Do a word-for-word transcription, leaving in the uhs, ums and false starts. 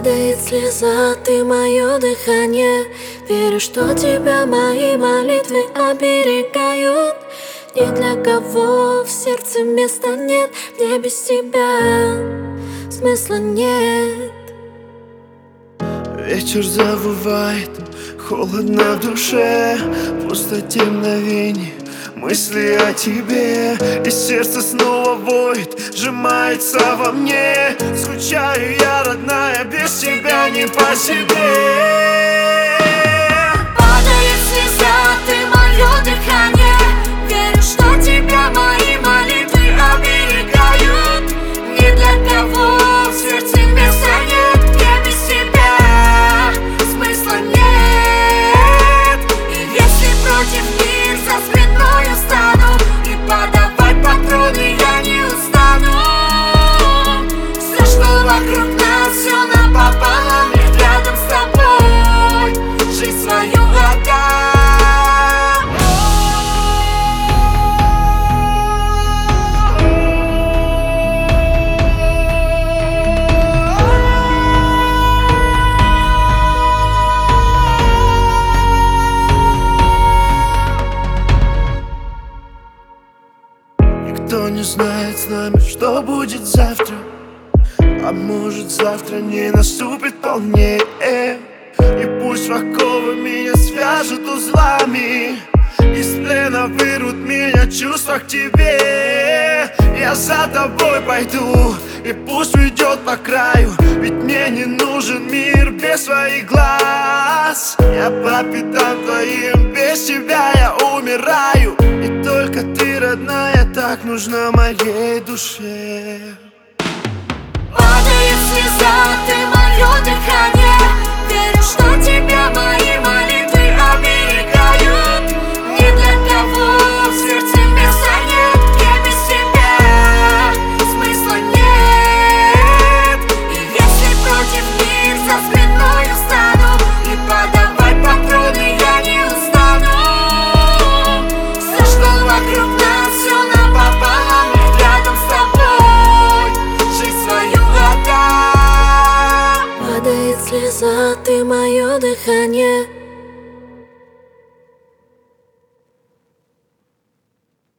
Падает слеза, ты мое дыхание. Верю, что тебя мои молитвы оберегают. Ни для кого в сердце места нет, мне без тебя смысла нет. Вечер завывает, холодно в душе, в пустоте мгновений мысли о тебе. И сердце снова воет, сжимается во мне. Скучаю я, родная, без тебя не по себе. Падает слеза, ты мое дыхание. Верю, что тебя мои молитвы оберегают. Ни для кого в сердце места нет, мне без тебя смысла нет. И если против них за спиной встану и подавать патроны я не устану. Все, что вокруг нас, все напополам, ведь рядом с тобой жизнь свою отдам. Никто не знает с нами, что будет завтра. А может, завтра не наступит вполне. И пусть оковы меня свяжут узлами, из плена вырвут меня чувства к тебе. Я за тобой пойду, и пусть ведет по краю, ведь мне не нужен мир без своих глаз. Я по пятам твоим, без тебя я умираю. И только ты, родная, так нужна моей душе. Падает слеза, ты мое дыхание. Верю, что тебя мои молитвы оберегают. Ни для кого в сердце места нет, мне без тебя смысла нет. И если против них за спиной встану и подавать патроны я не устану. Все, что вокруг нас, все напополам, ведь рядом с тобой жизнь свою отдам. Падает слеза, ты мое дыхание.